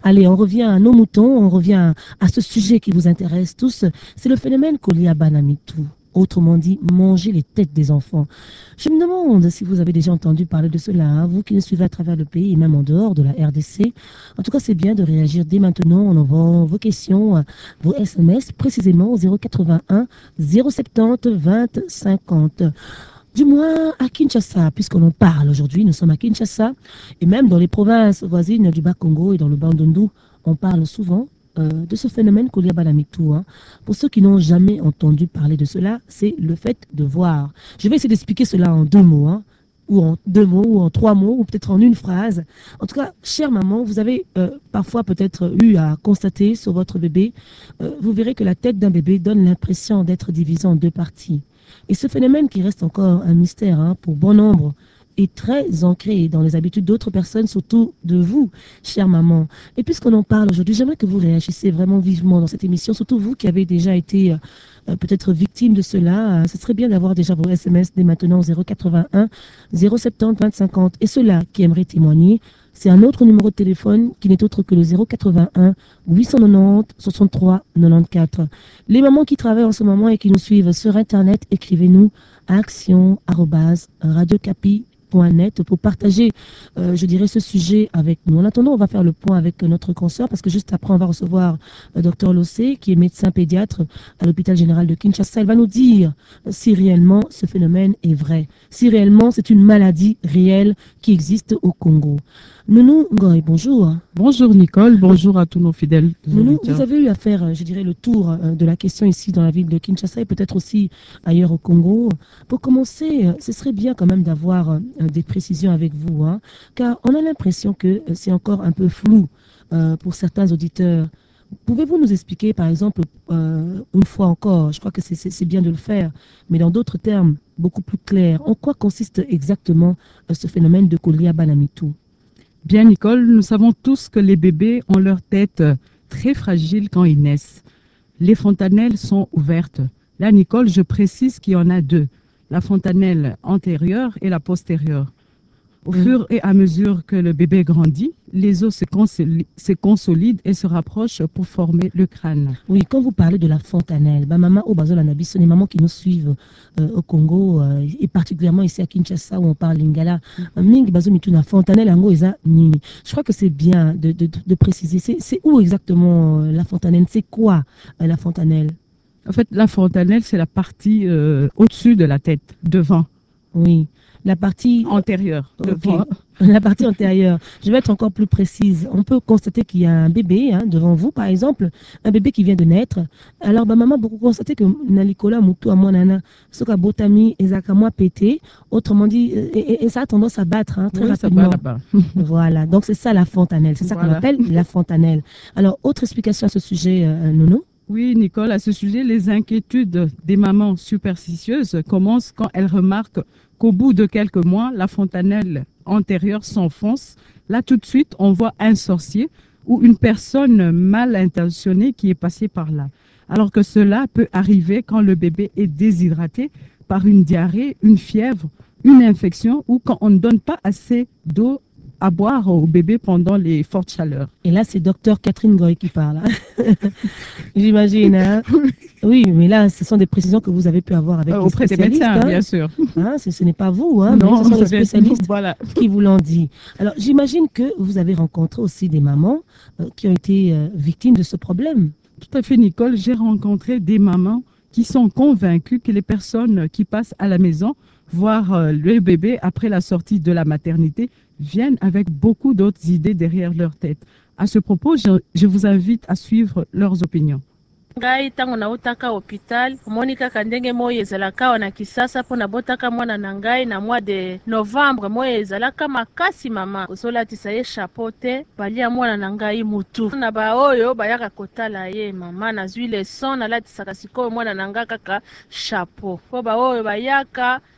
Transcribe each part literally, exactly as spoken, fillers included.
Allez, on revient à nos moutons, on revient à ce sujet qui vous intéresse tous. C'est le phénomène Kolia Banamitou. Autrement dit, manger les têtes des enfants. Je me demande si vous avez déjà entendu parler de cela, hein, vous qui nous suivez à travers le pays et même en dehors de la R D C. En tout cas, c'est bien de réagir dès maintenant en envoyant vos questions, vos S M S, précisément au zéro quatre-vingt-un zéro soixante-dix vingt cinquante. Du moins à Kinshasa, puisqu'on en parle aujourd'hui, nous sommes à Kinshasa, et même dans les provinces voisines du Bas-Congo et dans le Bandundu, on parle souvent euh, de ce phénomène Kolia Banamitou. Hein. Pour ceux qui n'ont jamais entendu parler de cela, c'est le fait de voir. Je vais essayer d'expliquer cela en deux mots, hein, ou en deux mots, ou en trois mots, ou peut-être en une phrase. En tout cas, chère maman, vous avez euh, parfois peut-être eu à constater sur votre bébé, euh, vous verrez que la tête d'un bébé donne l'impression d'être divisée en deux parties. Et ce phénomène qui reste encore un mystère hein, pour bon nombre est très ancré dans les habitudes d'autres personnes, surtout de vous, chère maman. Et puisqu'on en parle aujourd'hui, j'aimerais que vous réagissiez vraiment vivement dans cette émission, surtout vous qui avez déjà été euh, peut-être victime de cela. Euh, ce serait bien d'avoir déjà vos S M S dès maintenant au zéro quatre-vingt-un zéro soixante-dix vingt cinquante. Et ceux-là qui aimeraient témoigner, c'est un autre numéro de téléphone qui n'est autre que le zéro quatre-vingt-un huit cent quatre-vingt-dix soixante-trois quatre-vingt-quatorze. Les mamans qui travaillent en ce moment et qui nous suivent sur Internet, écrivez-nous à action arobase radiocapi point net pour partager, euh, je dirais, ce sujet avec nous. En attendant, on va faire le point avec notre consoeur parce que juste après, on va recevoir le docteur Lossé, qui est médecin pédiatre à l'hôpital général de Kinshasa. Elle va nous dire si réellement ce phénomène est vrai, si réellement c'est une maladie réelle qui existe au Congo. Nounou Ngoy, bonjour. Bonjour Nicole, bonjour à tous nos fidèles. Nounou, vous avez eu à faire, je dirais, le tour de la question ici dans la ville de Kinshasa et peut-être aussi ailleurs au Congo. Pour commencer, ce serait bien quand même d'avoir des précisions avec vous, hein, car on a l'impression que c'est encore un peu flou euh, pour certains auditeurs. Pouvez-vous nous expliquer, par exemple, euh, une fois encore, je crois que c'est bien de le faire, mais dans d'autres termes beaucoup plus clairs, en quoi consiste exactement euh, ce phénomène de Kolia Banamitou? Bien Nicole, nous savons tous que les bébés ont leur tête très fragile quand ils naissent. Les fontanelles sont ouvertes. Là Nicole, je précise qu'il y en a deux, la fontanelle antérieure et la postérieure. Au mmh. fur et à mesure que le bébé grandit, les os se, consoli se consolident et se rapprochent pour former le crâne. Oui, quand vous parlez de la fontanelle, bah, maman, au Bazola Nabi, ce sont les mamans qui nous suivent euh, au Congo, euh, et particulièrement ici à Kinshasa où on parle lingala. Ming Bazo Mituna, fontanelle, Ango, Eza, Nini. Je crois que c'est bien de, de, de préciser. C'est où exactement euh, la fontanelle? C'est quoi euh, la fontanelle? En fait, la fontanelle, c'est la partie euh, au-dessus de la tête, devant. Oui. La partie antérieure. Okay. La partie antérieure. Je vais être encore plus précise. On peut constater qu'il y a un bébé hein, devant vous, par exemple, un bébé qui vient de naître. Alors, bah, maman, beaucoup constater que Nalikola Moutou à Monana, Soka Botami et Zakamwa pété. Autrement dit, et, et, et ça a tendance à battre hein, très oui, rapidement. Ça bat voilà. Donc, c'est ça la fontanelle. C'est ça voilà. qu'on appelle la fontanelle. Alors, autre explication à ce sujet, euh, Nounou? Oui, Nicole, à ce sujet, les inquiétudes des mamans superstitieuses commencent quand elles remarquent qu'au bout de quelques mois, la fontanelle antérieure s'enfonce. Là, tout de suite, on voit un sorcier ou une personne mal intentionnée qui est passée par là. Alors que cela peut arriver quand le bébé est déshydraté par une diarrhée, une fièvre, une infection ou quand on ne donne pas assez d'eau à boire au bébé pendant les fortes chaleurs. Et là, c'est docteur Catherine Goy qui parle. Hein. J'imagine. Hein. Oui, mais là, ce sont des précisions que vous avez pu avoir avec euh, les auprès des médecins, hein. bien sûr. Hein, ce, ce n'est pas vous, hein, non, mais ce sont les spécialistes voilà. qui vous l'ont dit. Alors, j'imagine que vous avez rencontré aussi des mamans euh, qui ont été euh, victimes de ce problème. Tout à fait, Nicole. J'ai rencontré des mamans qui sont convaincues que les personnes qui passent à la maison voir euh, le bébé après la sortie de la maternité viennent avec beaucoup d'autres idées derrière leur tête. À ce propos, je, je vous invite à suivre leurs opinions. Ngai tango na utaka hôpital omoni kaka ndenge moyo ezalaka wana kisasa mpona botaka mwana na ngai na mois de novembre moyo ezalaka makasi mama ozolatisa ye chapeau te balia mwana na ngai mutu na baoyo bayaka kotala ye mama nazwi leson nalatisaka sikoyo mwana na ngai kaka chapeau mpo baoyo bayaka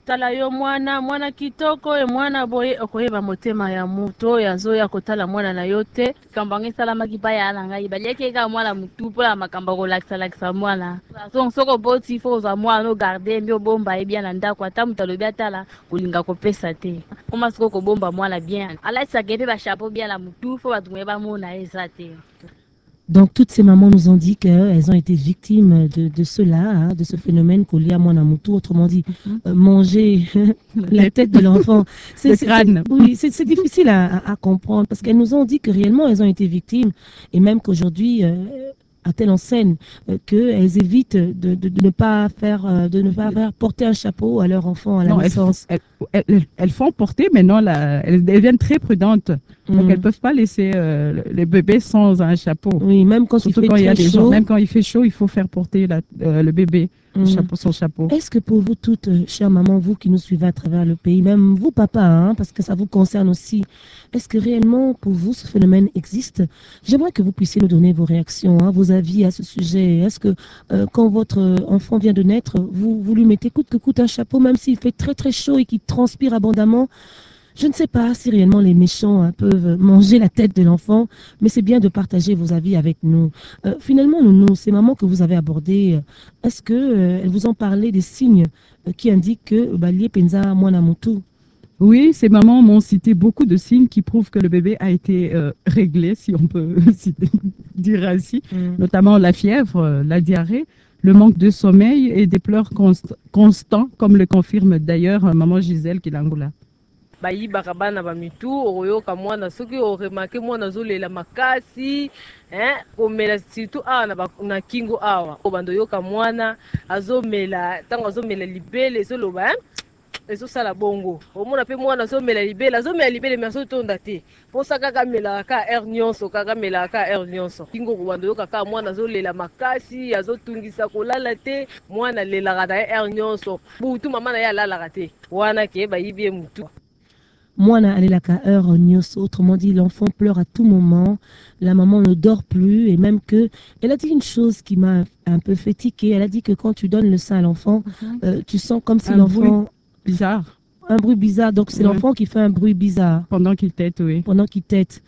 tala yo mwana mwana kitoko e mwana boye okoyeba motema ya mutu oyo azoya kotala mwana na yo te likambo yango esalamaki baya na ngai baliaki kaka mwana mutu mpola makambo akolakisa-lakisa mwana soki oboti fo kozwa mwana ogarde mbi obomba ye bien na ndako ata moto alobi atala kolinga kopesa te koma soki okobomba mwana bien alatisaka mpe bachapeau bien na mutu fo bato moye bamona eza te. Donc, toutes ces mamans nous ont dit qu'elles ont été victimes de, de cela, hein, de ce phénomène Kolia Mwanamoutou, autrement dit, mm-hmm. euh, manger la tête de l'enfant. C'est, c'est, oui, c'est, c'est difficile à, à, à comprendre parce qu'elles nous ont dit que réellement elles ont été victimes et même qu'aujourd'hui, euh, à telle enseigne euh, qu'elles évitent de, de, de ne pas faire, euh, de ne pas faire porter un chapeau à leur enfant à la non, naissance. Elles, elles, elles, elles font porter, mais non, là, elles deviennent très prudentes. Donc, mm. elles ne peuvent pas laisser euh, les bébés sans un chapeau. Oui, même quand Surtout il fait quand très il y a des chaud. gens, même quand il fait chaud, il faut faire porter la, euh, le bébé, mm. le chapeau, son chapeau. Est-ce que pour vous toutes, chères mamans, vous qui nous suivez à travers le pays, même vous, papa, hein, parce que ça vous concerne aussi, est-ce que réellement pour vous ce phénomène existe? J'aimerais que vous puissiez nous donner vos réactions, hein, vos avis à ce sujet. Est-ce que euh, quand votre enfant vient de naître, vous, vous lui mettez coûte que coûte un chapeau, même s'il fait très très chaud et qu'il transpire abondamment? Je ne sais pas si réellement les méchants hein, peuvent manger la tête de l'enfant, mais c'est bien de partager vos avis avec nous. Euh, finalement, nous, nous, ces mamans que vous avez abordées, est-ce qu'elles euh, vous ont parlé des signes euh, qui indiquent que Balie Penza Mwanamoutou? Oui, ces mamans m'ont cité beaucoup de signes qui prouvent que le bébé a été euh, réglé, si on peut dire ainsi, mm. notamment la fièvre, la diarrhée, le manque de sommeil et des pleurs const constants, comme le confirme d'ailleurs maman Gisèle Kilangula. bayibaka bana bamitu okoyoka mwana soki oremake mwana azolela makasi hein komela surtout awa na, na kingo awa obando yoka mwana azomela tango azomela libele ezoloba hein ezosala bongo omona pe mwana azomela libele azomela libele mais azotonda te posa kaka melaka ka air nyonso kaka melaka ka air nyonso kingo kobando yoka ka mwana azolela makasi azotungisa kolala te mwana lelaka na air nyonso butu mama na ye alalaka te wana ke bayibi ye mutu. Mwana alelaka heure nyos, autrement dit l'enfant pleure à tout moment, la maman ne dort plus et même que elle a dit une chose qui m'a un peu fait tiquer, elle a dit que quand tu donnes le sein à l'enfant, mm-hmm. euh, tu sens comme si l'enfant bizarre, un bruit bizarre, donc c'est ouais. l'enfant qui fait un bruit bizarre pendant qu'il tète, oui. Pendant qu'il tète.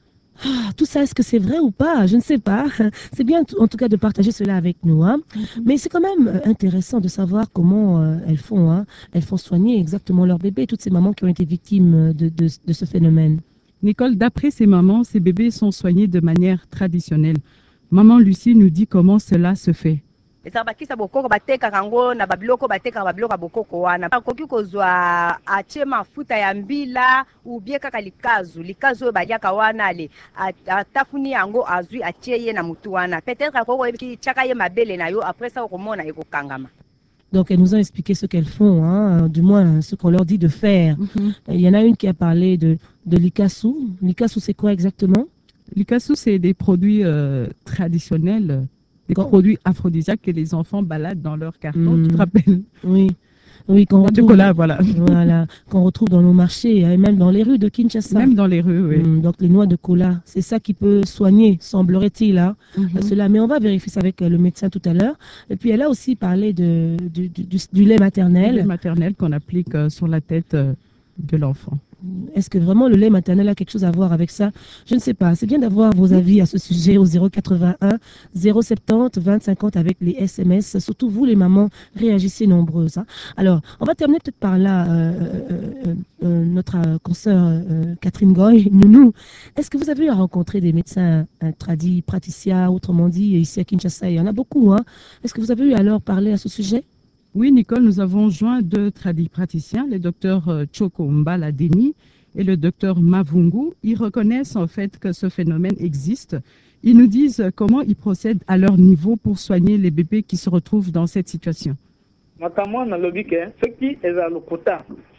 Ah, tout ça, est-ce que c'est vrai ou pas? Je ne sais pas. C'est bien en tout cas de partager cela avec nous. Hein. Mm-hmm. Mais c'est quand même intéressant de savoir comment euh, elles font. Hein. Elles font soigner exactement leur bébé, toutes ces mamans qui ont été victimes de, de, de ce phénomène. Nicole, d'après ces mamans, ces bébés sont soignés de manière traditionnelle. Maman Lucie nous dit comment cela se fait. Ezabakisa bokoko bateka kango na babiloko bateka babiloko bokoko wana akoki kozwa atie mafuta ya mbila ubie kaka likazu likazu baliaka wana ale atafuni yango azwi atie ye na mutu wana peut-être akoko ebiki chaka ye mabele na yo après ça okomona ekokangama. Donc, elles nous ont expliqué ce qu'elles font, hein, du moins ce qu'on leur dit de faire. Mm-hmm. Il y en a une qui a parlé de, de l'ikasu. L'ikasu, c'est quoi exactement? L'ikasu, c'est des produits euh, traditionnels. Des Quand... produits aphrodisiaques que les enfants baladent dans leur carton, mmh. tu te rappelles? Oui, oui, qu'on retrouve, chocolat, voilà. Voilà, qu'on retrouve dans nos marchés et même dans les rues de Kinshasa. Même dans les rues, oui. Mmh, donc les noix de cola, c'est ça qui peut soigner, semblerait-il, hein, mmh. cela. Mais on va vérifier ça avec le médecin tout à l'heure. Et puis elle a aussi parlé de, du, du, du, du lait maternel. Du lait maternel qu'on applique euh, sur la tête euh, de l'enfant. Est-ce que vraiment le lait maternel a quelque chose à voir avec ça? Je ne sais pas. C'est bien d'avoir vos avis à ce sujet au zéro quatre-vingt-un zéro soixante-dix vingt cinquante avec les S M S. Surtout vous, les mamans, réagissez nombreuses. Hein. Alors, on va terminer peut-être par là, euh, euh, euh, notre euh, consoeur euh, Catherine Goy, Nounou. Est-ce que vous avez eu à rencontrer des médecins euh, tradis, praticiens, autrement dit, ici à Kinshasa? Il y en a beaucoup. Hein. Est-ce que vous avez eu à leur parler à ce sujet? Oui, Nicole, nous avons joint deux tradipraticiens, le docteur Choko Mbala Deni et le docteur Mavungu. Ils reconnaissent en fait que ce phénomène existe. Ils nous disent comment ils procèdent à leur niveau pour soigner les bébés qui se retrouvent dans cette situation.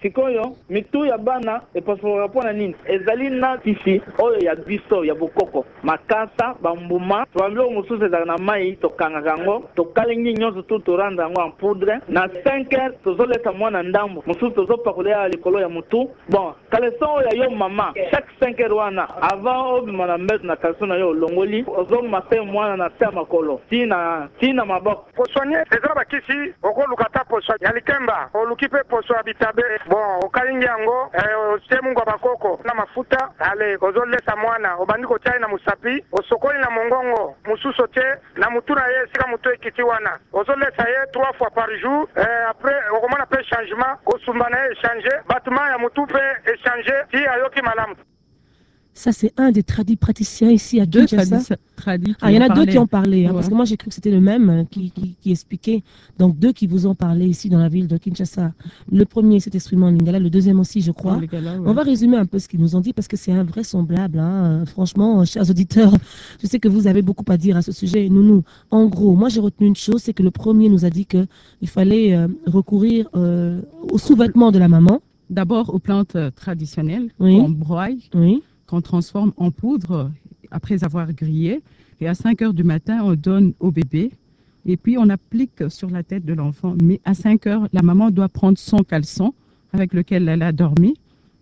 sikoyo mitu ya bana epasuka mpona nini ezali na tisi oyo ya biso ya bokoko makasa bambuma twambio mosusu ezala na mai tokangaka yango tokalingi nyonso tu toranda yango en poudre na cinq heures tozoleka mwana ndambo mosusu tozopakola likolo ya mutu bon kaleson oyo ya yo mama chaque cinq heures wana avant obima na mbeto na kaleson na yo olongoli ozomase mwana na se ya makolo tina tina maboko posonie eza bakisi okoluka ta poso ya likemba oluki mpe poso ya bitabe bon okalingi yango otie mungu ya bakoko na mafuta ale ozolesa mwana obandi kotia na musapi osokoli na mongongo mosusu te na mutu na ye esika mutu ekiti wana ozolesa ye trois fois par jour eh, après okomona mpe changement kosumba na ye échange batiment ya mutu mpe échange ti ayoki malamu. Ça, c'est un des tradis praticiens ici à Deux Kinshasa. tradis Ah, il y en a deux qui ont parlé, hein, Ouais. parce que moi j'ai cru que c'était le même hein, qui, qui, qui expliquait. Donc deux qui vous ont parlé ici dans la ville de Kinshasa. Le premier, c'était Sriman Lingala, le deuxième aussi, je crois. Les gars-là, ouais. On va résumer un peu ce qu'ils nous ont dit parce que c'est invraisemblable. Hein. Franchement, chers auditeurs, je sais que vous avez beaucoup à dire à ce sujet. Nous, nous, en gros, moi j'ai retenu une chose, c'est que le premier nous a dit qu'il fallait euh, recourir euh, aux sous-vêtements de la maman. D'abord aux plantes euh, traditionnelles Oui. qu'on broye, Oui. qu'on transforme en poudre euh, après avoir grillé. Et à cinq heures du matin, on donne au bébé. Et puis on applique sur la tête de l'enfant. Mais à cinq heures, la maman doit prendre son caleçon avec lequel elle a dormi.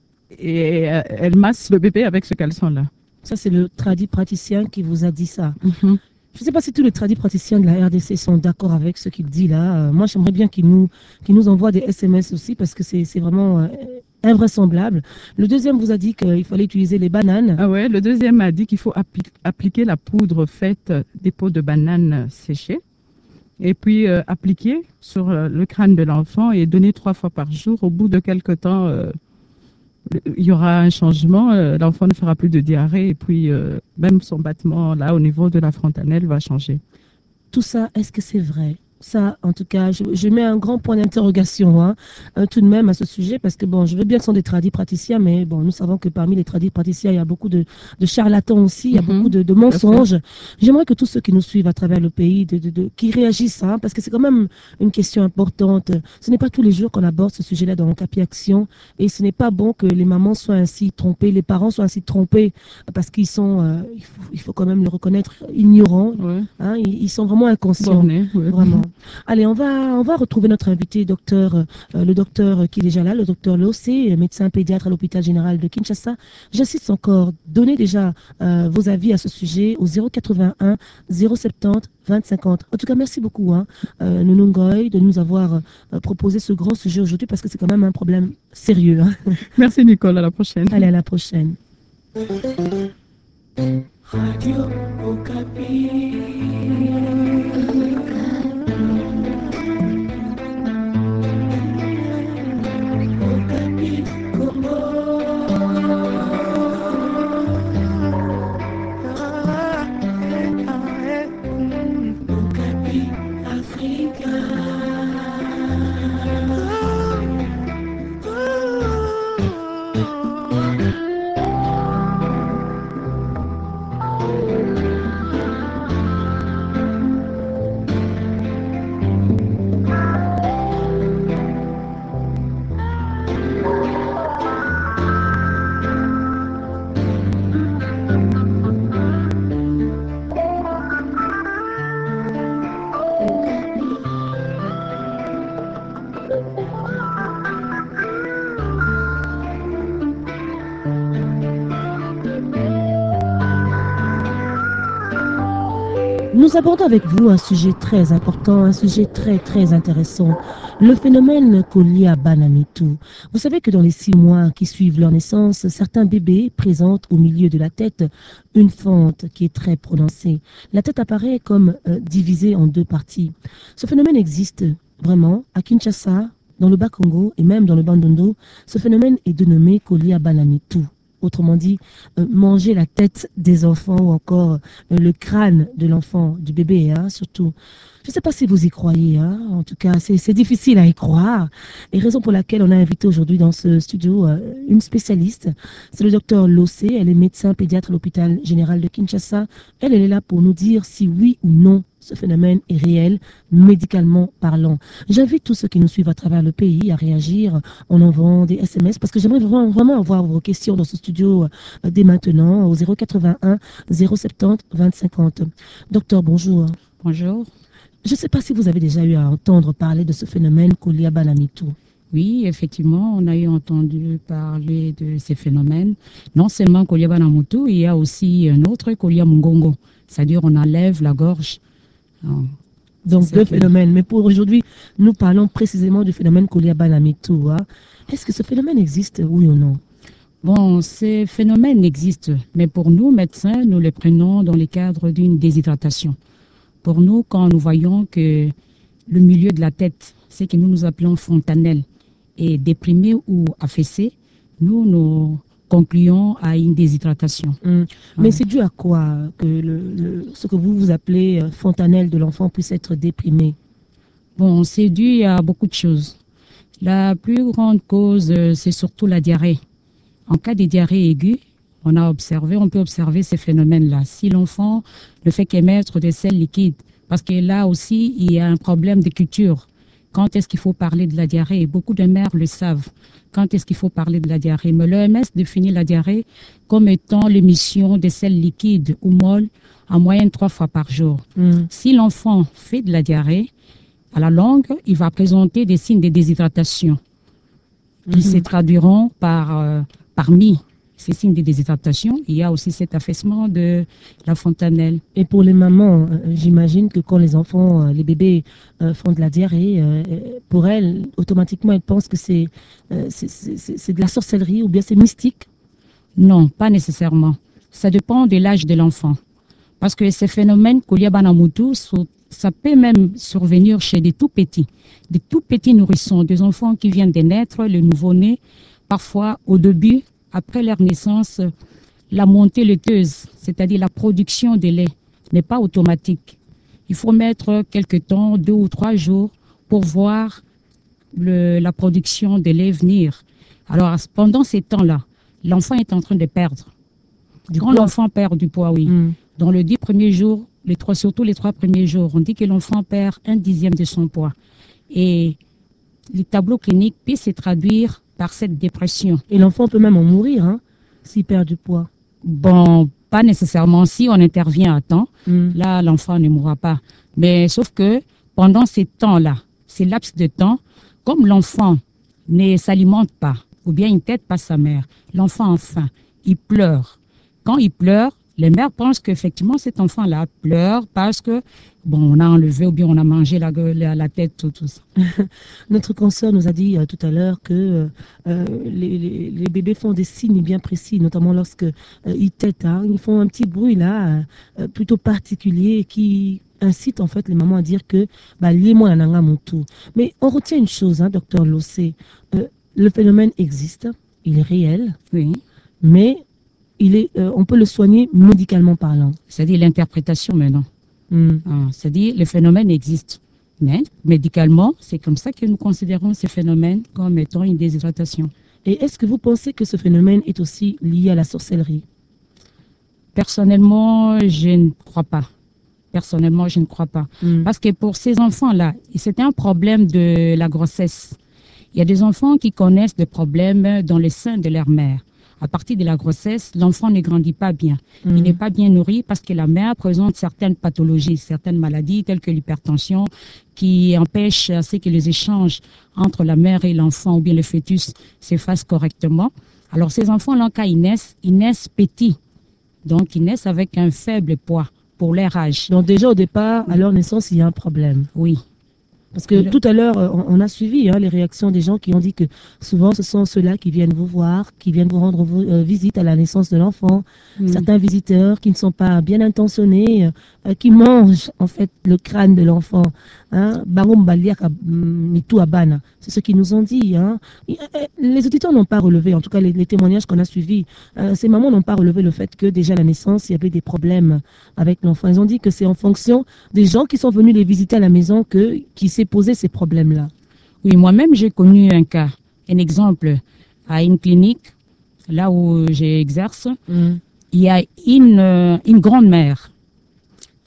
Et euh, elle masse le bébé avec ce caleçon-là. Ça, c'est le tradit praticien qui vous a dit ça. Mhm. Je ne sais pas si tous les tradis praticiens de la R D C sont d'accord avec ce qu'il dit là. Euh, moi, j'aimerais bien qu'il nous, qu'il nous envoie des S M S aussi parce que c'est c'est vraiment euh, invraisemblable. Le deuxième vous a dit qu'il fallait utiliser les bananes. Ah ouais, le deuxième a dit qu'il faut appli- appliquer la poudre faite des peaux de bananes séchées et puis euh, appliquer sur euh, le crâne de l'enfant et donner trois fois par jour. Au bout de quelque temps, euh, il y aura un changement. euh, l'enfant ne fera plus de diarrhée et puis euh, même son battement là au niveau de la fontanelle va changer. Tout ça, est-ce que c'est vrai? Ça, en tout cas, je, je mets un grand point d'interrogation hein, euh, tout de même à ce sujet parce que bon, je veux bien que ce sont des tradis praticiens, mais bon, nous savons que parmi les tradis praticiens, il y a beaucoup de, de charlatans aussi, il y a Mhm. beaucoup de, de mensonges. J'aimerais que tous ceux qui nous suivent à travers le pays, de, de, de, qui réagissent, hein, parce que c'est quand même une question importante. Ce n'est pas tous les jours qu'on aborde ce sujet-là dans Capi Action et ce n'est pas bon que les mamans soient ainsi trompées, les parents soient ainsi trompés parce qu'ils sont, euh, il, faut, il faut quand même le reconnaître, ignorants. Ouais. Hein, ils, ils sont vraiment inconscients. Borné, ouais. Vraiment. Allez, on va, on va retrouver notre invité, docteur, euh, le docteur qui est déjà là, le docteur Lossé, médecin pédiatre à l'hôpital général de Kinshasa. J'insiste encore, donnez déjà euh, vos avis à ce sujet au zéro quatre-vingt-un zéro soixante-dix vingt cinquante. En tout cas, merci beaucoup, hein, euh, Nounou Ngoy, de nous avoir euh, proposé ce grand sujet aujourd'hui parce que c'est quand même un problème sérieux. Hein. Merci Nicole, à la prochaine. Allez, à la prochaine. Radio Okapi. Okapi Congo. Okapi Africa. Nous abordons avec vous un sujet très important, un sujet très très intéressant, le phénomène Kolia Banamitu. Vous savez que dans les six mois qui suivent leur naissance, certains bébés présentent au milieu de la tête une fente qui est très prononcée. La tête apparaît comme euh, divisée en deux parties. Ce phénomène existe vraiment à Kinshasa, dans le Bas-Congo et même dans le Bandundu. Ce phénomène est dénommé Kolia Banamitu. Autrement dit, euh, manger la tête des enfants ou encore euh, le crâne de l'enfant, du bébé, hein, surtout. Je ne sais pas si vous y croyez, hein. En tout cas, c'est difficile à y croire. Et raison pour laquelle on a invité aujourd'hui dans ce studio euh, une spécialiste, c'est le docteur Lossé. Elle est médecin pédiatre à l'hôpital général de Kinshasa. Elle, elle est là pour nous dire si oui ou non ce phénomène est réel, médicalement parlant? J'invite tous ceux qui nous suivent à travers le pays à réagir en envoyant des S M S parce que j'aimerais vraiment, vraiment avoir vos questions dans ce studio euh, dès maintenant au zéro quatre-vingt-un zéro soixante-dix vingt cinquante. Docteur, bonjour. Bonjour. Je ne sais pas si vous avez déjà eu à entendre parler de ce phénomène Kolia Banamitu. Oui, effectivement, on a eu entendu parler de ces phénomènes. Non seulement Kolia Banamitu, il y a aussi un autre Kolia Mungongo, c'est-à-dire on enlève la gorge. Non. Donc deux phénomènes. Mais pour aujourd'hui, nous parlons précisément du phénomène Kolia Banamitu. Hein. Est-ce que ce phénomène existe, oui ou non? Bon, ces phénomènes existent, mais pour nous, médecins, nous les prenons dans le cadre d'une déshydratation. Pour nous, quand nous voyons que le milieu de la tête, ce que nous nous appelons fontanelle, est déprimé ou affaissé, nous, nous concluons à une déshydratation. Mmh. Mais c'est dû à quoi que le, le, ce que vous vous appelez fontanelle de l'enfant puisse être déprimé? Bon, c'est dû à beaucoup de choses. La plus grande cause, c'est surtout la diarrhée. En cas de diarrhée aiguë, on a observé, on peut observer ces phénomènes-là. Si l'enfant ne fait qu'émettre des selles liquides, parce que là aussi, il y a un problème de culture. Quand est-ce qu'il faut parler de la diarrhée? Beaucoup de mères le savent. Quand est-ce qu'il faut parler de la diarrhée? Mais l'O M S définit la diarrhée comme étant l'émission des selles liquides ou molles en moyenne trois fois par jour. Mm. Si l'enfant fait de la diarrhée, à la longue, il va présenter des signes de déshydratation qui mm-hmm. se traduiront par, euh, parmi ces signes de déshydratation, il y a aussi cet affaissement de la fontanelle. Et pour les mamans, euh, j'imagine que quand les enfants, euh, les bébés euh, font de la diarrhée, euh, pour elles, automatiquement, elles pensent que c'est euh, c'est de la sorcellerie ou bien c'est mystique? Non, pas nécessairement. Ça dépend de l'âge de l'enfant. Parce que ces phénomènes, Kolia Banamitu, ça peut même survenir chez des tout petits, des tout petits nourrissons, des enfants qui viennent de naître, le nouveau-né, parfois au début, après leur naissance, la montée laiteuse, c'est-à-dire la production de lait, n'est pas automatique. Il faut mettre quelque temps, deux ou trois jours, pour voir le, la production de lait venir. Alors, pendant ces temps-là, l'enfant est en train de perdre. Du Quand l'enfant perd du poids, oui. Mm. Dans les dix premiers jours, les trois, surtout les trois premiers jours, on dit que l'enfant perd un dixième de son poids. Et les tableaux cliniques peuvent se traduire par cette dépression. Et l'enfant peut même en mourir, hein, s'il perd du poids. Bon, pas nécessairement. Si on intervient à temps, mm. là, l'enfant ne mourra pas. Mais sauf que pendant ces temps-là, ces laps de temps, comme l'enfant ne s'alimente pas, ou bien il ne tête pas sa mère, l'enfant a faim, il pleure. Quand il pleure, les mères pensent qu'effectivement cet enfant-là pleure parce que, bon, on a enlevé ou bien on a mangé la, la, la tête, tout, tout ça. Notre consoeur nous a dit euh, tout à l'heure que euh, les, les, les bébés font des signes bien précis, notamment lorsque euh, ils têtent. Hein, ils font un petit bruit là, euh, plutôt particulier qui incite en fait les mamans à dire que bah, liez-moi la nanga mutu. Mais on retient une chose, hein, docteur Lossé, euh, le phénomène existe, il est réel, oui, mais il est, euh, on peut le soigner médicalement parlant. C'est-à-dire l'interprétation maintenant. Mm. Ah, c'est-à-dire le phénomène existe. Mais médicalement, c'est comme ça que nous considérons ces phénomènes comme étant une déshydratation. Et est-ce que vous pensez que ce phénomène est aussi lié à la sorcellerie? Personnellement, je ne crois pas. Personnellement, je ne crois pas. Mm. Parce que pour ces enfants-là, c'était un problème de la grossesse. Il y a des enfants qui connaissent des problèmes dans les seins de leur mère. À partir de la grossesse, l'enfant ne grandit pas bien. Mmh. Il n'est pas bien nourri parce que la mère présente certaines pathologies, certaines maladies telles que l'hypertension qui empêchent à ce que les échanges entre la mère et l'enfant ou bien le fœtus se fassent correctement. Alors ces enfants-là, quand ils naissent, ils naissent petits. Donc ils naissent avec un faible poids pour leur âge. Donc déjà au départ, à leur naissance, il y a un problème. Oui. Parce que tout à l'heure, on, on a suivi hein, les réactions des gens qui ont dit que souvent ce sont ceux-là qui viennent vous voir, qui viennent vous rendre euh, visite à la naissance de l'enfant. Mmh. Certains visiteurs qui ne sont pas bien intentionnés, euh, qui mangent en fait le crâne de l'enfant. Hein, c'est ce qu'ils nous ont dit. Hein. Les auditeurs n'ont pas relevé, en tout cas les, les témoignages qu'on a suivis, euh, ces mamans n'ont pas relevé le fait que déjà à la naissance, il y avait des problèmes avec l'enfant. Ils ont dit que c'est en fonction des gens qui sont venus les visiter à la maison que qui s'est posé ces problèmes-là. Oui, moi-même j'ai connu un cas, un exemple, à une clinique, là où j'exerce, mm. il y a une, une grand-mère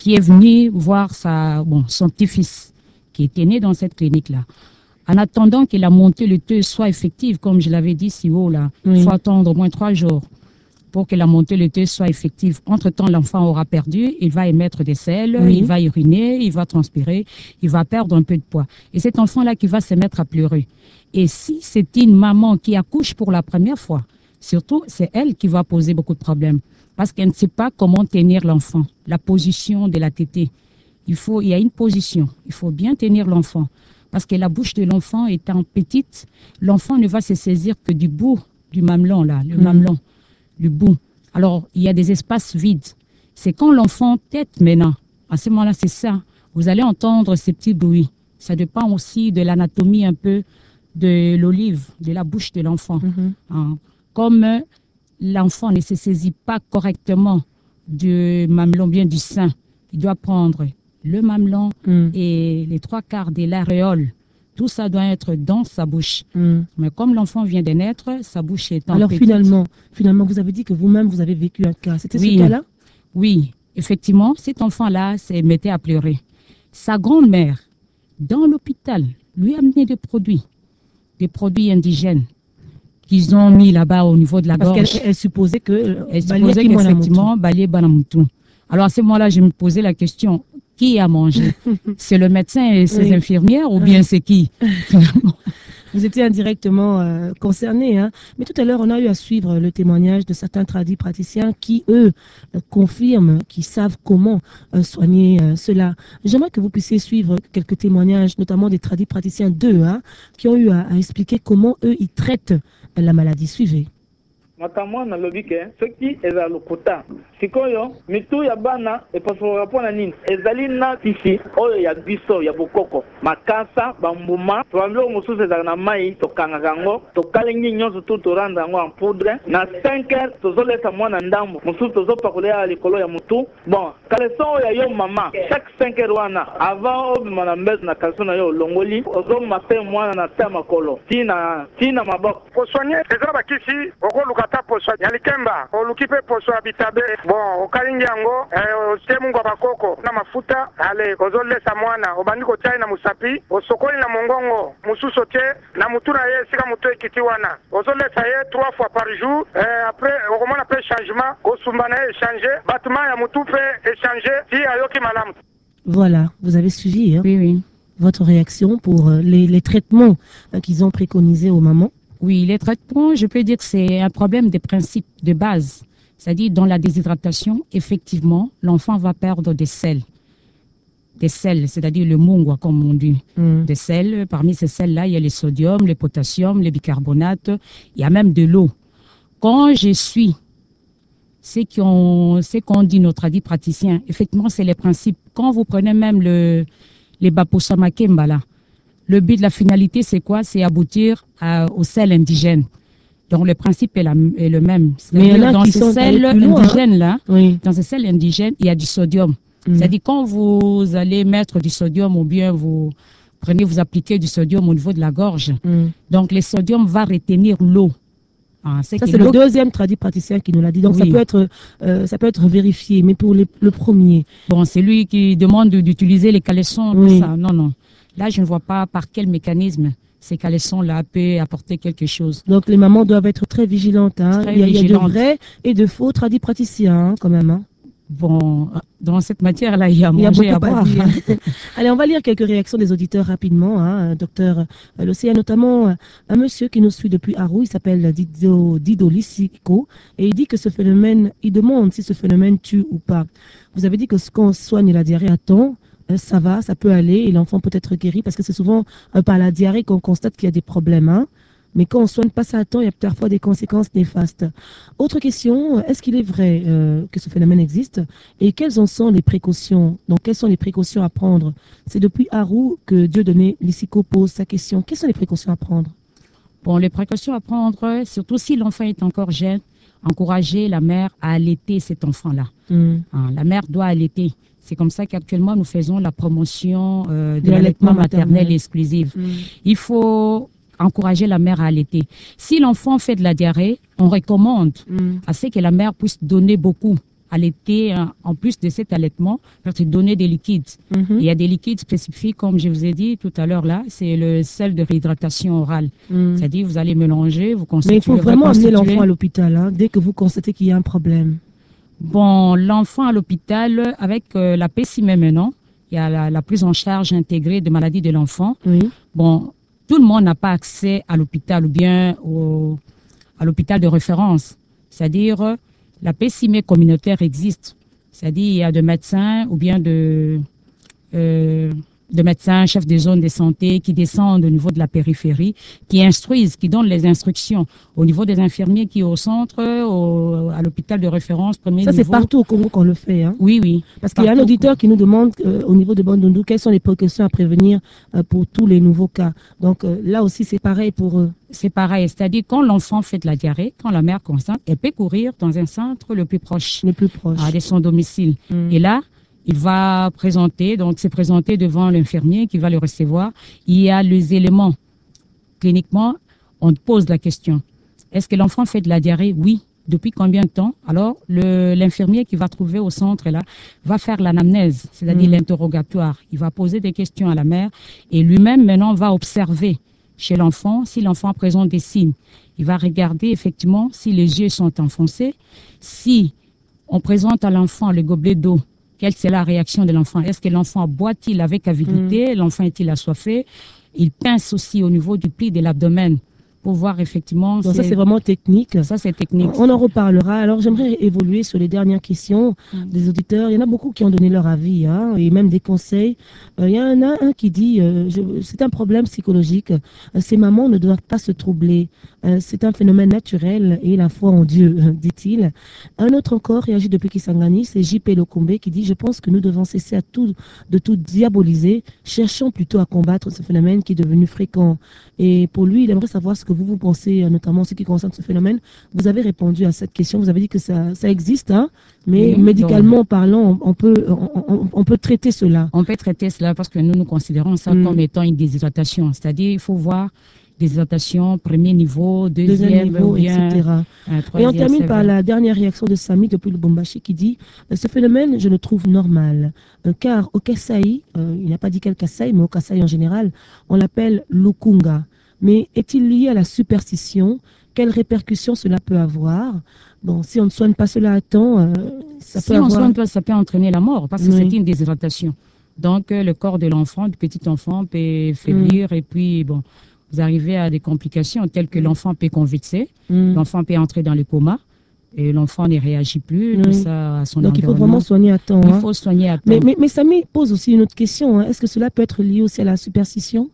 qui est venu voir sa, bon, son petit-fils qui était né dans cette clinique-là. En attendant que la montée laiteuse soit effective, comme je l'avais dit si haut là, il Oui. faut attendre au moins trois jours pour que la montée laiteuse soit effective. Entre-temps, l'enfant aura perdu, il va émettre des selles, Oui. il va uriner, il va transpirer, il va perdre un peu de poids. Et cet enfant-là qui va se mettre à pleurer. Et si c'est une maman qui accouche pour la première fois, surtout, c'est elle qui va poser beaucoup de problèmes. Parce qu'elle ne sait pas comment tenir l'enfant, la position de la tétée. Il faut, il y a une position, il faut bien tenir l'enfant. Parce que la bouche de l'enfant étant petite, l'enfant ne va se saisir que du bout du mamelon, là, le Mm. mamelon, le bout. Alors, il y a des espaces vides. C'est quand l'enfant tète maintenant, à ce moment-là, c'est ça. Vous allez entendre ces petits bruits. Ça dépend aussi de l'anatomie un peu de l'olive, de la bouche de l'enfant. Mhm. Hein. Comme euh, l'enfant ne se saisit pas correctement du mamelon, bien du sein, il doit prendre le mamelon Mm. et les trois quarts de l'aréole. Tout ça doit être dans sa bouche. Mm. Mais comme l'enfant vient de naître, sa bouche est en Alors petite. finalement, finalement, vous avez dit que vous-même, vous avez vécu un cas. C'était Oui. ce cas-là? Oui, effectivement, cet enfant-là se mettait à pleurer. Sa grand-mère, dans l'hôpital, lui a amené des produits, des produits indigènes qu'ils ont mis là-bas au niveau de la Parce gorge. qu'elle elle supposait que... euh, Elle Balia supposait Kimwana qu'effectivement, Balie Banamutu. Alors à ce moment-là, je me posais la question, qui a mangé? C'est le médecin et ses Oui. infirmières ou bien c'est qui? Vous étiez indirectement euh, concerné. Hein. Mais tout à l'heure, on a eu à suivre le témoignage de certains tradis praticiens qui, eux, euh, confirment, qui savent comment euh, soigner euh, cela. J'aimerais que vous puissiez suivre quelques témoignages, notamment des tradis praticiens d'eux, hein, qui ont eu à, à expliquer comment eux, ils traitent euh, la maladie. Suivez. makambo nalobi ke soki eza lokuta sikoyo mitu ya bana epasolaka mpo na nini ezali na tisi oyo ya biso ya bokoko makasa bambuma tobabiloko mosusu ezalaka na mai tokangaka yango tokalengi nyonso tu toranda yango en poudre na cinq heures tozolesa mwana ndambo mosusu tozopakola ya likolo ya motu bon kaleson oyo ya yo mama chaque cinq heures wana avant obima na mbeso na kaleson na yo olongoli ozoma mpe mwana na ta makolo tina tina maboko kosoigne eza bakisi okoluka ata poso ya likemba oluki mpe poso ya bitabe bon okalingi yango otie mungu ya bakoko na mafuta ale ozolesa mwana obandi kotia ye na mosapi osokoli na mongongo mosusu otie na mutu na ye esika motu ekiti wana ozolesa ye trois fois par jour eh, après okomona mpe changement kosumba na ye échange batiment ya mutu mpe échange ti ayoki malamu. Voilà, vous avez suivi hein, Oui, oui. votre réaction pour euh, les, les traitements euh, qu'ils ont préconisés aux mamans. Oui, les traitements, je peux dire que c'est un problème de principe, de base. C'est-à-dire, dans la déshydratation, effectivement, l'enfant va perdre des sels. Des sels, c'est-à-dire le mungwa, comme on dit. Mm. Des sels. Parmi ces sels-là, il y a le sodium, le potassium, le bicarbonate. Il y a même de l'eau. Quand je suis ce qu'on qu'on dit nos tradis praticiens, effectivement, c'est les principes. Quand vous prenez même le, les baposamakemba, là, le but de la finalité, c'est quoi? C'est aboutir à, aux sels indigènes. Donc, le principe est, la, est le même. Mais il y en a dans qui ces sont sels allés plus loin, indigènes-là, Oui. dans ces sels indigènes, il y a du sodium. Mm. C'est-à-dire, quand vous allez mettre du sodium ou bien vous prenez, vous appliquez du sodium au niveau de la gorge, Mm. donc le sodium va retenir l'eau. Ah, Ça, que c'est le l'eau- deuxième tradit praticien qui nous l'a dit. Donc, ça, Oui. peut être, euh, ça peut être vérifié. Mais pour les- le premier, Bon, c'est lui qui demande d'utiliser les caleçons, Oui. tout ça. Non, non. Là, je ne vois pas par quel mécanisme ces caleçons-là peuvent apporter quelque chose. donc les mamans doivent être très vigilantes. Hein. Très il, y a, il y a de vigilantes. vrais et de faux tradis praticiens, hein, quand même. Hein. Bon, dans cette matière-là, il y a à Il y a manger, à beaucoup à boire. dire. Allez, on va lire quelques réactions des auditeurs rapidement. Hein. Docteur L'Océan, notamment euh, un monsieur qui nous suit depuis Arou, il s'appelle Dido, Dido Lissiko, et il dit que ce phénomène, il demande si ce phénomène tue ou pas. Vous avez dit que quand on soigne la diarrhée à temps, euh, ça va, ça peut aller, et l'enfant peut être guéri, parce que c'est souvent euh, par la diarrhée qu'on constate qu'il y a des problèmes. Hein. Mais quand on ne soigne pas ça à temps, il y a parfois des conséquences néfastes. Autre question, est-ce qu'il est vrai euh, que ce phénomène existe et quelles en sont les précautions? Donc, quelles sont les précautions à prendre? C'est depuis Arou que Dieudonné Lissiko pose sa question. Quelles sont les précautions à prendre? Bon, les précautions à prendre, surtout si l'enfant est encore jeune, encourager la mère à allaiter cet enfant-là. Mm. Hein, la mère doit allaiter. C'est comme ça qu'actuellement, nous faisons la promotion euh, de De l'allaitement l'allaitement maternel maternel. exclusif. Mm. Il faut encourager la mère à allaiter. Si l'enfant fait de la diarrhée, on recommande Mm. à ce que la mère puisse donner beaucoup allaiter, hein, en plus de cet allaitement, c'est donner des liquides. Mhm. Il y a des liquides spécifiques, comme je vous ai dit tout à l'heure là, c'est le sel de réhydratation orale. Mhm. C'est-à-dire, vous allez mélanger, vous Mais constituez. il faut vraiment amener reconstituer. l'enfant à l'hôpital hein, dès que vous constatez qu'il y a un problème. Bon, l'enfant à l'hôpital, avec euh, la P C M maintenant, il y a la, la prise en charge intégrée de maladies de l'enfant. Oui. Bon, tout le monde n'a pas accès à l'hôpital ou bien au, à l'hôpital de référence. C'est-à-dire, euh, la P C M communautaire existe. C'est-à-dire, il y a des médecins ou bien de, euh, de médecins, chefs des zones de santé qui descendent au niveau de la périphérie, qui instruisent, qui donnent les instructions au niveau des infirmiers qui est au centre, au, à l'hôpital de référence, premier Ça, niveau. c'est partout au Congo qu'on le fait. Hein. Oui, oui. Parce qu'il y a un Partout. auditeur qui nous demande euh, au niveau de Bandundu quelles sont les précautions à prévenir euh, pour tous les nouveaux cas. Donc euh, là aussi, c'est pareil pour eux. C'est pareil, c'est-à-dire quand l'enfant fait de la diarrhée, quand la mère constate, elle peut courir dans un centre le plus proche, Le plus proche. ah, de son domicile. Mm. Et là, il va présenter, donc c'est présenté devant l'infirmier qui va le recevoir. Il y a les éléments. Cliniquement, on te pose la question. Est-ce que l'enfant fait de la diarrhée? Oui. Depuis combien de temps? Alors, le- l'infirmier qui va trouver au centre là va faire l'anamnèse, c'est-à-dire Mm. l'interrogatoire. Il va poser des questions à la mère et lui-même maintenant va observer chez l'enfant si l'enfant présente des signes. Il va regarder effectivement si les yeux sont enfoncés, si on présente à l'enfant le gobelet d'eau, quelle c'est la réaction de l'enfant? Est-ce que l'enfant boit-il avec avidité? L'enfant est-il assoiffé? Il pince aussi au niveau du pli de l'abdomen pour voir effectivement. Donc ça, c'est- c'est vraiment technique. ça, c'est technique. On en reparlera. Alors, j'aimerais évoluer sur les dernières questions Mm. des auditeurs. Il y en a beaucoup qui ont donné leur avis hein, et même des conseils. Euh, il y en a un qui dit euh, je- c'est un problème psychologique. Euh, ces mamans ne doivent pas se troubler. Euh, c'est un phénomène naturel et la foi en Dieu, euh, dit-il. Un autre encore réagit depuis Kisangani, c'est J P Lokombe qui dit je pense que nous devons cesser à tout, de tout diaboliser. Cherchons plutôt à combattre ce phénomène qui est devenu fréquent. Et pour lui, il aimerait savoir ce que vous, vous pensez, euh, notamment en ce qui concerne ce phénomène. Vous avez répondu à cette question. Vous avez dit que ça, ça existe, hein, mais Oui, médicalement parlant, on, on peut, on, on- on peut traiter cela. On peut traiter cela parce que nous, nous considérons ça Mm. comme étant une déshydratation. C'est-à-dire, il faut voir déshydratation, premier niveau, deuxième, Deuxième niveau, ou bien, et cetera. un Et on troisième, termine par sévère. la dernière réaction de Samy depuis le Lubumbashi qui dit euh, ce phénomène, je le trouve normal, euh, car au Kasaï, euh, il n'a pas dit quel Kasaï, mais au Kasaï en général, on l'appelle Lukunga. Mais est-il lié à la superstition? Quelles répercussions cela peut avoir? Bon, si on ne soigne pas cela à temps, euh, ça Si peut on avoir... soigne pas, ça peut entraîner la mort parce que Oui. c'est une déshydratation. Donc, euh, le corps de l'enfant, du petit enfant peut faiblir et puis, bon, vous arrivez à des complications telles que Mm. l'enfant peut convulser, Mm. l'enfant peut entrer dans le coma et l'enfant ne réagit plus, Oui. tout ça à son Donc il faut environnement. vraiment soigner à temps. Il hein. faut soigner à temps. Mais, mais, mais Samy pose aussi une autre question. hein. Est-ce que cela peut être lié aussi à la superstition?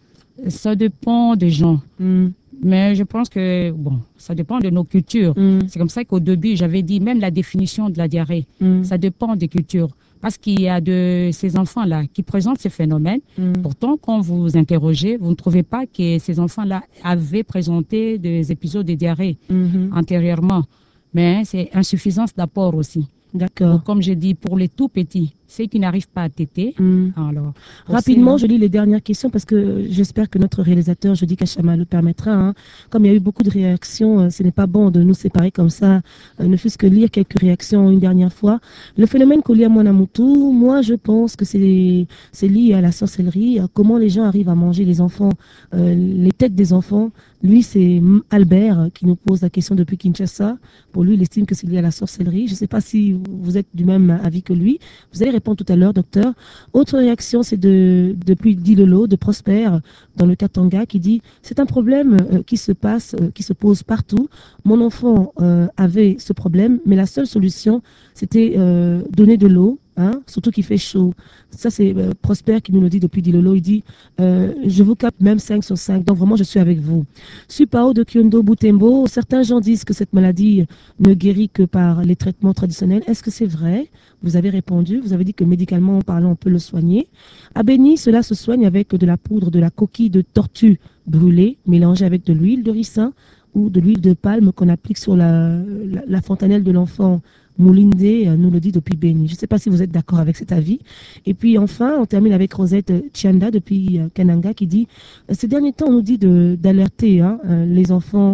Ça dépend des gens. Mm. Mais je pense que, bon, ça dépend de nos cultures. Mm. C'est comme ça qu'au début, j'avais dit même la définition de la diarrhée. Mm. Ça dépend des cultures. Parce qu'il y a de ces enfants-là qui présentent ces phénomènes. Mm. Pourtant, quand vous interrogez, vous ne trouvez pas que ces enfants-là avaient présenté des épisodes de diarrhée Mhm. antérieurement. Mais c'est insuffisance d'apport aussi. D'accord. Donc, comme je dis, pour les tout petits, ceux qui n'arrivent pas à téter, Mm. alors... pour Rapidement, ces- je lis les dernières questions parce que j'espère que notre réalisateur, Jody Kachama, le permettra. hein. Comme il y a eu beaucoup de réactions, euh, ce n'est pas bon de nous séparer comme ça, euh, ne fût-ce que lire quelques réactions une dernière fois. Le phénomène Kolia Mwanamutu, moi je pense que c'est c'est lié à la sorcellerie, à comment les gens arrivent à manger les enfants, euh, les têtes des enfants. Lui, c'est M- Albert euh, qui nous pose la question depuis Kinshasa. Pour lui, il estime que c'est lié à la sorcellerie. Je ne sais pas si vous êtes du même avis que lui. Vous allez répondre tout à l'heure, docteur. Autre réaction, c'est de depuis Dilolo, de Prosper, dans le Katanga, qui dit c'est un problème euh, qui se passe, euh, qui se pose partout. Mon enfant euh, avait ce problème, mais la seule solution, c'était euh, donner de l'eau, hein, surtout qu'il fait chaud. Ça, c'est euh, Prosper qui nous le dit depuis Dilolo. Il dit euh, je vous capte même cinq sur cinq, donc vraiment, je suis avec vous. Supao de Kyondo Butembo, certains gens disent que cette maladie ne guérit que par les traitements traditionnels. Est-ce que c'est vrai? Vous avez répondu, vous avez dit que médicalement parlant, on peut le soigner. À Béni, cela se soigne avec de la poudre de la coquille de tortue brûlée, mélangée avec de l'huile de ricin ou de l'huile de palme qu'on applique sur la, la, la fontanelle de l'enfant. Moulinde euh, nous le dit depuis Béni. Je ne sais pas si vous êtes d'accord avec cet avis. Et puis enfin, on termine avec Rosette Chianda depuis euh, Kananga qui dit euh, ces derniers temps, on nous dit de- d'alerter hein, euh, les enfants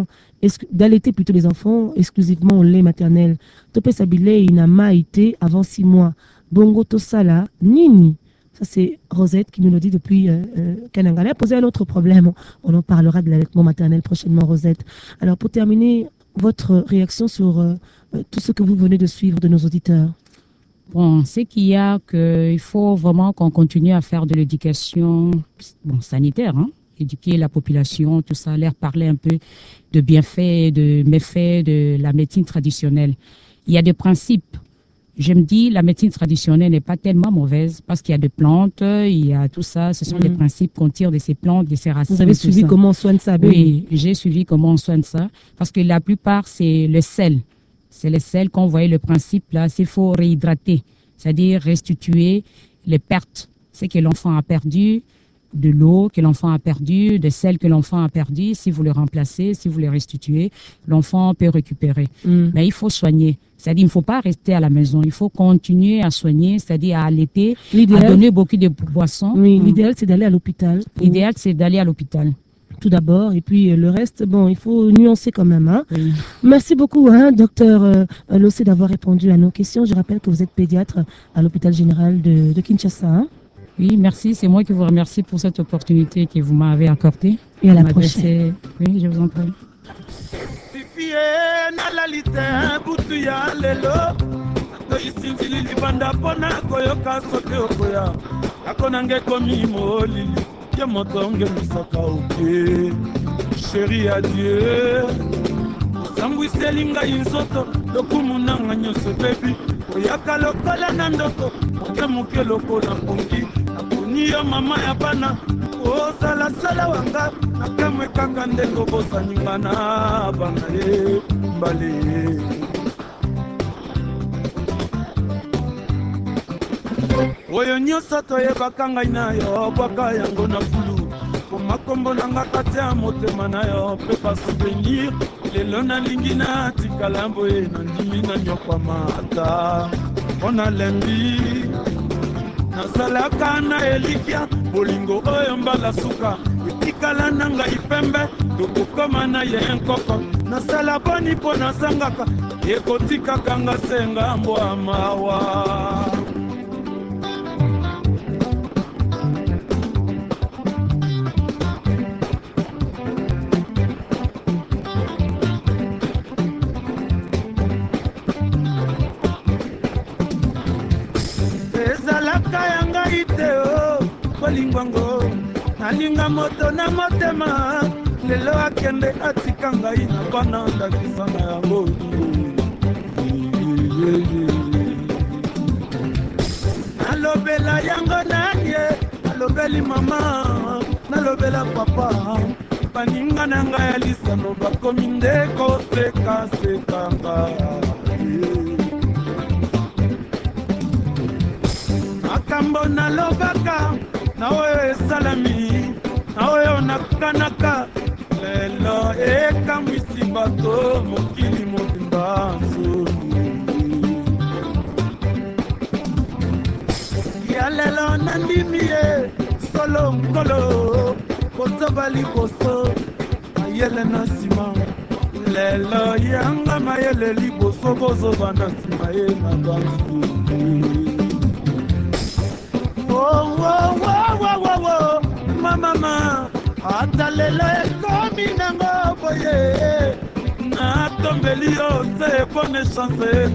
d'allaiter plutôt les enfants exclusivement au lait maternel. Topé Sabile, il n'a pas été avant six mois. Bongo Tosala, Nini. Ça, c'est Rosette qui nous le dit depuis euh, euh, Kananga. Elle a posé un autre problème. On en parlera de l'allaitement maternel prochainement, Rosette. Alors, pour terminer, votre réaction sur euh, tout ce que vous venez de suivre de nos auditeurs. Bon, c'est qu'il y a qu'il faut vraiment qu'on continue à faire de l'éducation bon, sanitaire, hein, éduquer la population, tout ça, leur parler un peu de bienfaits, de méfaits de la médecine traditionnelle. Il y a des principes. Je me dis, la médecine traditionnelle n'est pas tellement mauvaise parce qu'il y a des plantes, il y a tout ça. Ce sont mmh. des principes qu'on tire de ces plantes, de ces racines. Vous avez suivi ça. comment on soigne ça? Oui, j'ai suivi comment on soigne ça parce que la plupart, c'est le sel. C'est le sel qu'on voyait le principe là. C'est faut réhydrater, c'est-à-dire restituer les pertes. C'est que l'enfant a perdu de l'eau que l'enfant a perdu, de sel que l'enfant a perdu. Si vous le remplacez, si vous le restituez, l'enfant peut récupérer. Mm. Mais il faut soigner. C'est-à-dire il ne faut pas rester à la maison. Il faut continuer à soigner, c'est-à-dire à allaiter, à donner beaucoup de boissons. Oui, mm. l'idéal, c'est d'aller à l'hôpital. Pour... L'idéal, c'est d'aller à l'hôpital. Tout d'abord, et puis euh, le reste, bon, il faut nuancer quand même. Hein. Oui. Merci beaucoup, hein, docteur euh, Lossé, d'avoir répondu à nos questions. Je rappelle que vous êtes pédiatre à l'hôpital général de, de Kinshasa. Hein. Oui, merci. C'est moi qui vous remercie pour cette opportunité que vous m'avez accordée. Et à la prochaine. Oui, je vous en prie. Chérie, adieu. Sambwiseli ngai nzoto lokumu nanga nyonso bebi oyaka lokola na ndoko oke moke lokola mpongi nakoni yo mama ya bana osalasala wanga nakamwe kaka ndenge bosaninga na bana ye mbale oyo nyonso toyebaka ngai na yo bwaka yango na fulu makombo nanga kati ya motema na yo mpe basouvenir lelo nalingi natikala mboye na ndimi na nyokwama ata mpo na lembi nasalaka na elikia bolingo oyo mbala suka etikala na ngai pembe tokokoma na ye nkoko nasala boni mpo nasangaka ekotikaka nga senga mbwa mawa Lingwango nalinga moto na motema lelo akende atika ngai na bana ndakisa na yango nalobela yango nanie nalobeli mama nalobela papa baninga na ngai ya lisano bakomi nde kosekasekanga makambo nalobaka na oyo esalami na oyo nakanaka lelo ekamwisi bato mokili mobimba nsoni ya lelo nandimi ye solo nkolo kozoba liboso mayele na nsima lelo yanga mayele liboso bozoba na nsima ye na bansoni Oh, oh, oh, oh, oh, oh, mama, ata lelo ekomi nango boye, na tombeli yo se bonne chance.